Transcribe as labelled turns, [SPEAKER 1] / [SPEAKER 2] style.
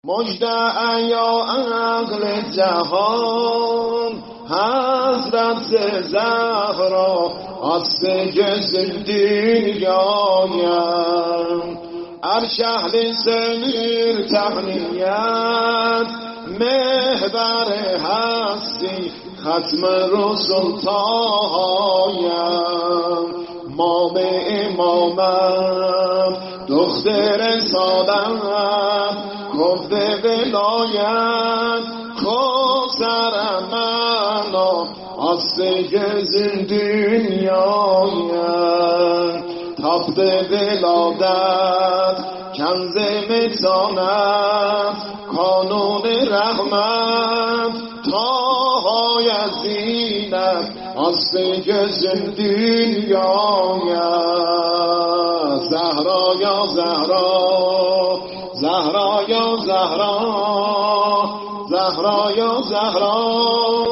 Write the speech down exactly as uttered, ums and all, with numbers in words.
[SPEAKER 1] مجدع یا عقل جهان حضرت زهرا آستگ زندگیایم عرش اهل سمیر تهنیت محور هستی ختم رسول طاهایم مام امامم دختر سادت گفته ولایت کوثر منا آستگ زندگیایم تابت ولادت کنز متانت کانون رحمت تاهای زینت آستگ زندگیایم زهرا یا زهرا زهرا یا زهرا زهرا یا زهرا